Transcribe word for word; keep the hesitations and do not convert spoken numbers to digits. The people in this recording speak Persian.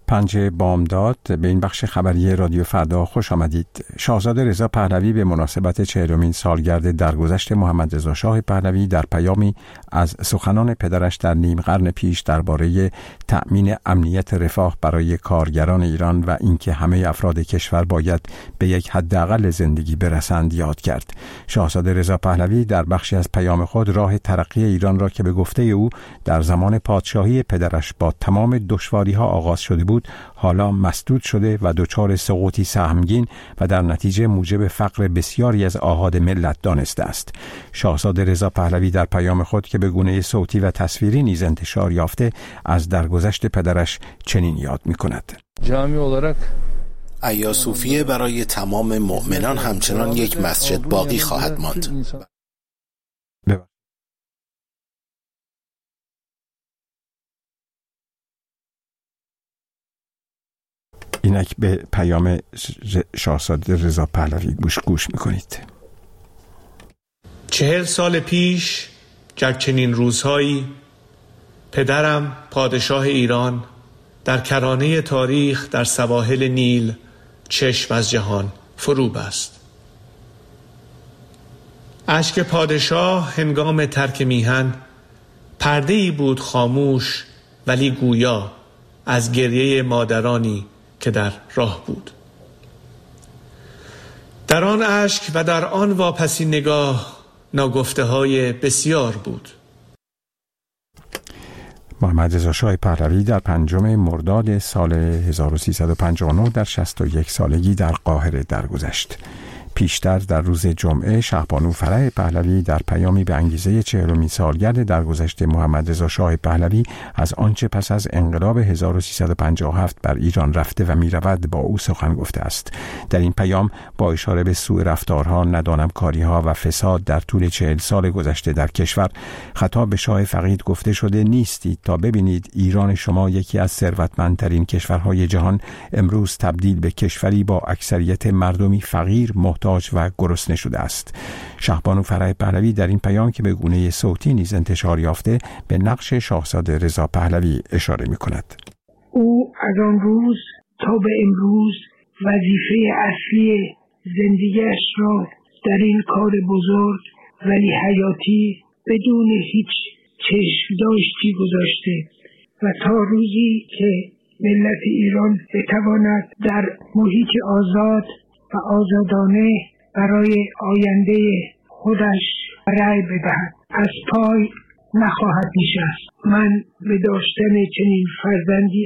پنج بامداد به این بخش خبری رادیو فردا خوش آمدید. شاهزاده رضا پهلوی به مناسبت چهلمین سالگرد درگذشت محمد رضا شاه پهلوی در پیامی از سخنان پدرش در نیم قرن پیش درباره تأمین امنیت رفاه برای کارگران ایران و اینکه همه افراد کشور باید به یک حداقل زندگی برسند یاد کرد. شاهزاده رضا پهلوی در بخشی از پیام خود راه ترقی ایران را که به گفته او در زمان پادشاهی پدرش با تمام دشواری‌ها آغاز شده بود حالا مسدود شده و دچار سقوطی سهمگین و در نتیجه موجب فقر بسیاری از آحاد ملت دانسته است. شاهزاده رضا پهلوی در پیام خود که به گونه صوتی و تصویری نیز انتشار یافته از درگذشت پدرش چنین یاد می‌کند: جامع olarak ایا صوفیه برای تمام مؤمنان همچنان یک مسجد باقی خواهد ماند. اینک به پیام شاهزاده رضا پهلوی گوش گوش میکنید. چهل سال پیش در چنین روزهایی پدرم پادشاه ایران در کرانه تاریخ در سواحل نیل چشم از جهان فرو بست. اشک پادشاه هنگام ترک میهن پرده‌ای بود خاموش ولی گویا از گریه مادرانی که در راه بود. در آن اشک و در آن واپسی نگاه ناگفته های بسیار بود. محمد رضا شاه پهلوی در پنجم مرداد سال هزار و سیصد و پنجاه و نه در شصت و یک سالگی در قاهره درگذشت. پیشتر در روز جمعه شهبانو فرح پهلوی در پیامی به انگیزه چهلمین سالگرد درگذشت محمد رضا شاه پهلوی از آنچه پس از انقلاب هزار و سیصد و پنجاه و هفت بر ایران رفته و می‌رود با او سخن گفته است. در این پیام با اشاره به سوء رفتارها، ندانمکاری‌ها و فساد در طول چهل سال گذشته در کشور خطاب به شاه فقید گفته شده: نیستید تا ببینید ایران شما یکی از ثروتمندترین کشورهای جهان امروز تبدیل به کشوری با اکثریت مردمی فقیر، محتاج و گرسنه شده است. شهبانو فرح پهلوی در این پیام که به گونه صوتی نیز انتشار یافته به نقش شاهزاده رضا پهلوی اشاره می کند. او از آن روز تا به امروز وظیفه اصلی زندگیش را در این کار بزرگ ولی حیاتی بدون هیچ چشم داشتی گذاشته و تا روزی که ملت ایران بتواند در محیط آزاد و آزادانه برای آینده خودش رأی بدهد از پای نخواهد نشست. من به داشتن چنین فرزندی